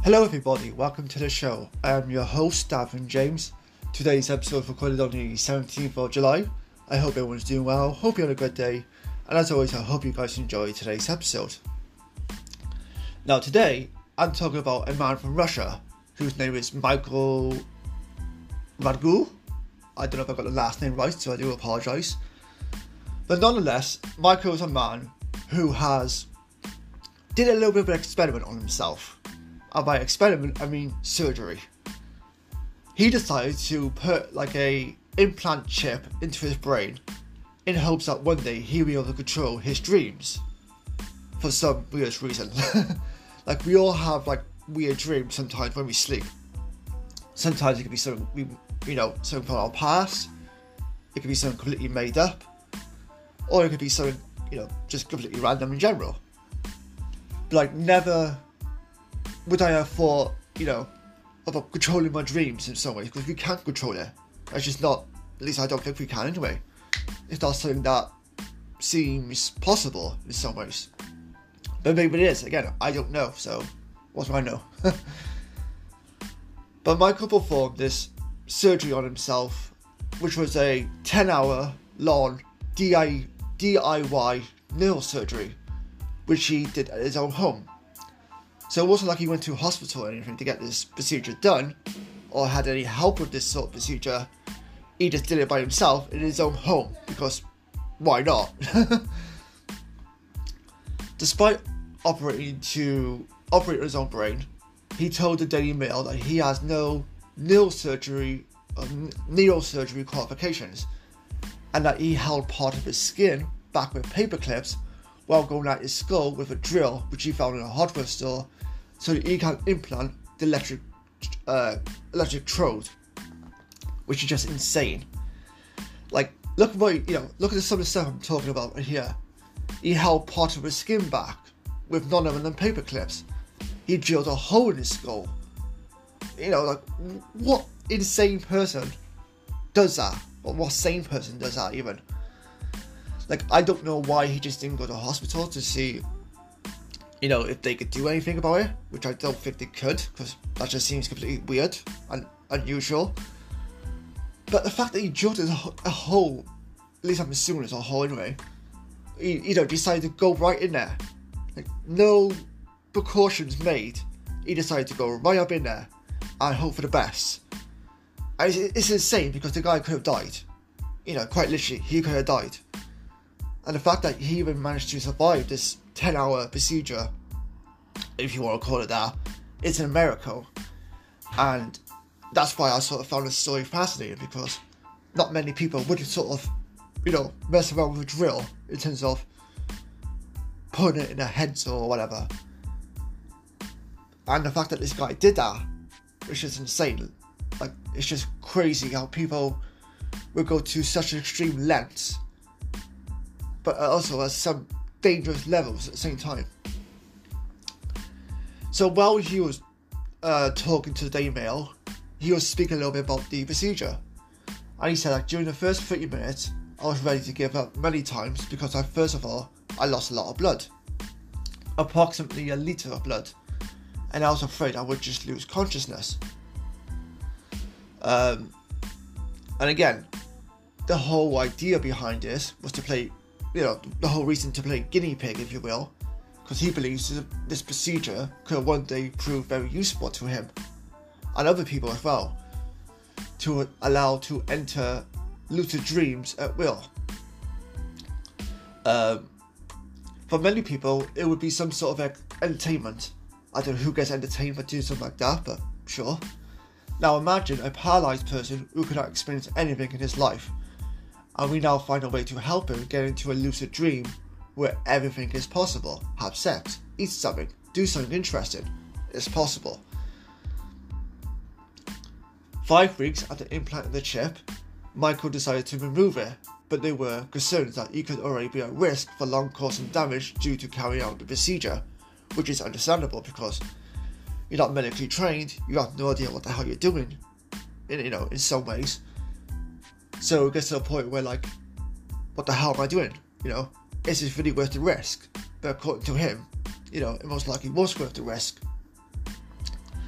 Hello everybody, welcome to the show. I'm your host, Davin James. Today's episode was recorded on the 17th of July. I hope everyone's doing well, hope you had a good day, and as always I hope you guys enjoy today's episode. Now today, I'm talking about a man from Russia, whose name is Michael Radgul. I don't know if I got the last name right, so I do apologise. But nonetheless, Michael is a man who did a little bit of an experiment on himself. And by experiment, I mean surgery. He decided to put like a implant chip into his brain in hopes that one day he'll be able to control his dreams. For some weird reason. Like we all have like weird dreams sometimes when we sleep. Sometimes it could be something something from our past. It could be something completely made up. Or it could be something, just completely random in general. But like never would I have thought, about controlling my dreams in some ways, because we can't control it. It's just not, at least I don't think we can anyway. It's not something that seems possible in some ways. But maybe it is, again, I don't know, so what do I know? But Michael performed this surgery on himself, which was a 10-hour long DIY nail surgery, which he did at his own home. So it wasn't like he went to a hospital or anything to get this procedure done, or had any help with this sort of procedure. He just did it by himself in his own home, because why not? Despite operating on his own brain, he told the Daily Mail that he has no neurosurgery qualifications, and that he held part of his skin back with paper clips while going at his skull with a drill which he found in a hardware store, so that he can implant the electric trode, which is just insane. Like, look at some of the stuff I'm talking about right here. He held part of his skin back with none other than paper clips. He drilled a hole in his skull. What insane person does that? Or what sane person does that even? Like, I don't know why he just didn't go to hospital to see, if they could do anything about it, which I don't think they could, because that just seems completely weird and unusual. But the fact that he drilled a hole, at least I'm assuming it's a hole anyway, he decided to go right in there. Like, no precautions made. He decided to go right up in there and hope for the best. And it's insane, because the guy could have died. Quite literally, he could have died. And the fact that he even managed to survive this 10-hour procedure, if you want to call it that, it's a miracle. And that's why I sort of found this story fascinating, because not many people would sort of, mess around with a drill in terms of putting it in their heads or whatever. And the fact that this guy did that, it's just insane. Like, it's just crazy how people will go to such extreme lengths, but also at some dangerous levels at the same time. So while he was talking to the Daily Mail, he was speaking a little bit about the procedure. And he said that during the first 30 minutes, I was ready to give up many times, because first of all, I lost a lot of blood. Approximately a litre of blood. And I was afraid I would just lose consciousness. And again, the whole idea behind this was to play, the whole reason to play guinea pig, if you will, because he believes this procedure could one day prove very useful to him and other people as well, to allow to enter lucid dreams at will. For many people, it would be some sort of entertainment. I don't know who gets entertained by doing something like that, but sure. Now imagine a paralysed person who cannot experience anything in his life, and we now find a way to help him get into a lucid dream where everything is possible. Have sex, eat something, do something interesting. It's possible. 5 weeks after implanting the chip, Michael decided to remove it, but they were concerned that he could already be at risk for long-causing damage due to carrying out the procedure, which is understandable, because you're not medically trained, you have no idea what the hell you're doing, in some ways. So it gets to a point where, like, what the hell am I doing? Is this really worth the risk? But according to him, it most likely was worth the risk.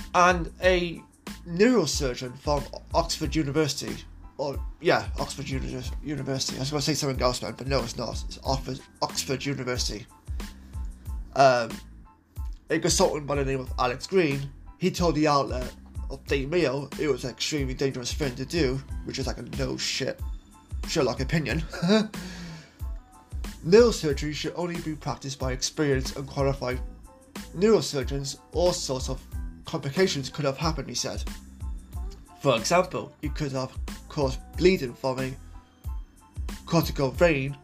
And a neurosurgeon from Oxford University, Oxford University. I was going to say something else, man, but no, it's not. It's Oxford University. A consultant by the name of Alex Green, he told the outlet of Daily Mail it was an extremely dangerous thing to do, which is like a no shit Sherlock opinion. Neurosurgery should only be practiced by experienced and qualified neurosurgeons. All sorts of complications could have happened, he said. For example, it could have caused bleeding from a cortical vein,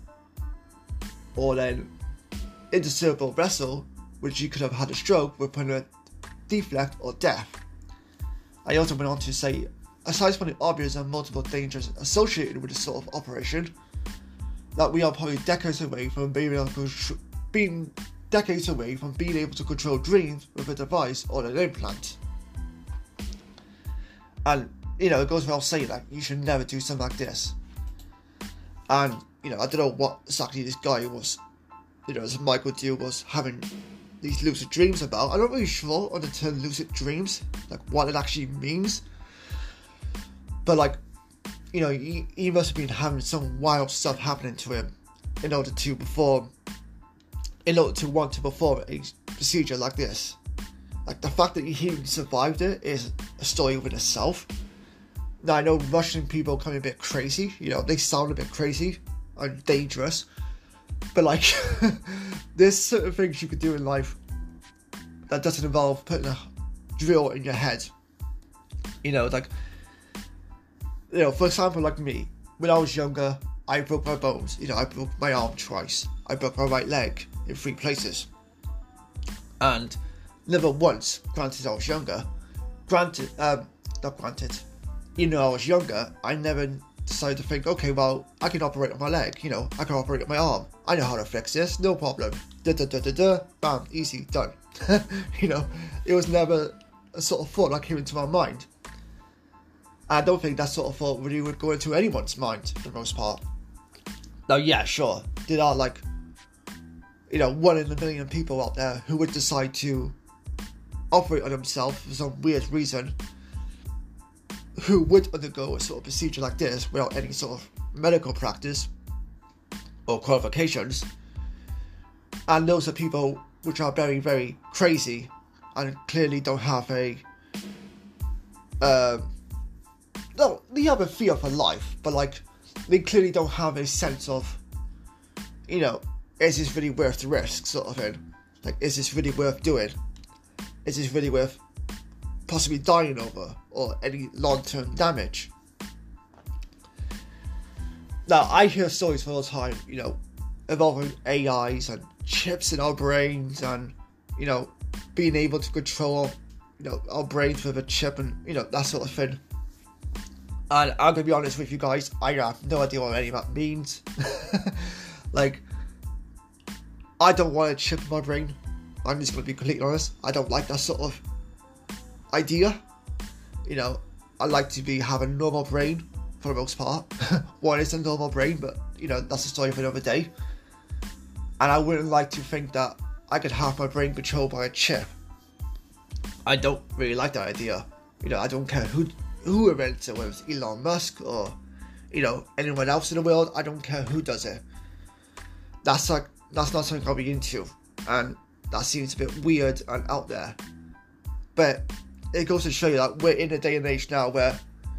or then intercerebral vessel, which you could have had a stroke with a deflect or death. I also went on to say, aside from the obvious and multiple dangers associated with this sort of operation, that we are probably decades away from being able to control dreams with a device or an implant. And, it goes without saying that you should never do something like this. And, I don't know what exactly this guy was, as Michael Deal was having these lucid dreams about. I'm not really sure on the term lucid dreams, like what it actually means. But he must have been having some wild stuff happening to him in order to want to perform a procedure like this. Like, the fact that he even survived it is a story within itself. Now, I know Russian people come a bit crazy, they sound a bit crazy and dangerous, but there's certain things you could do in life that doesn't involve putting a drill in your head. For example, like me, when I was younger, I broke my bones. I broke my arm twice. I broke my right leg in 3 places. And never once, granted I was younger, even though I was younger, I never decided to think, okay, well, I can operate on my leg, I can operate on my arm. I know how to fix this, no problem. Bam, easy, done. It was never a sort of thought that came into my mind. I don't think that sort of thought really would go into anyone's mind for the most part. Now, yeah, sure, there are 1 in a million people out there who would decide to operate on themselves for some weird reason, who would undergo a sort of procedure like this without any sort of medical practice or qualifications. And those are people which are very, very crazy and clearly don't have they have a fear for life, but they clearly don't have a sense of, is this really worth the risk sort of thing. Is this really worth doing? Is this really worth possibly dying over, or any long-term damage? Now, I hear stories all the time, involving AIs and chips in our brains, and, being able to control, our brains with a chip and, that sort of thing. And I'm going to be honest with you guys, I have no idea what any of that means. I don't want a chip in my brain. I'm just going to be completely honest. I don't like that sort of idea. I like to have a normal brain for the most part. One is a normal brain, but that's a story for another day. And I wouldn't like to think that I could have my brain controlled by a chip. I don't really like that idea. I don't care who invents it, whether it's Elon Musk or anyone else in the world. I don't care who does it. That's not something I'll be into, and that seems a bit weird and out there. But it goes to show you that we're in a day and age now where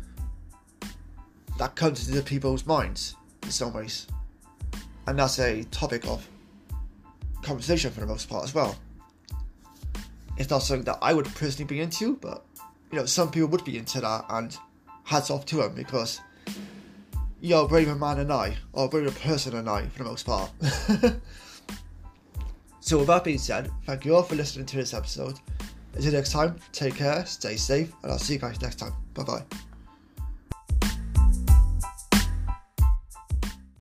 that comes into people's minds in some ways, and that's a topic of conversation for the most part as well. It's not something that I would personally be into, but some people would be into that, and hats off to them, because you're a braver man than I, or a braver person than I for the most part. So with that being said, thank you all for listening to this episode. Until next time, take care, stay safe, and I'll see you guys next time. Bye bye.